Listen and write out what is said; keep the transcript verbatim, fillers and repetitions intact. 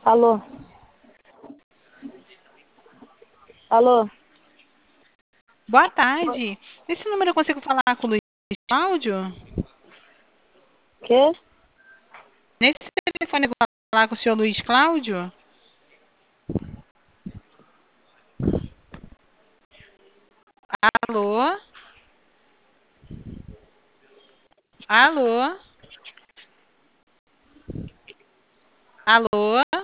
Alô? Alô? Boa tarde. Nesse número eu consigo falar com o Luiz Cláudio? Quê? Nesse telefone eu vou falar com o senhor Luiz Cláudio? Alô? Alô? Alô?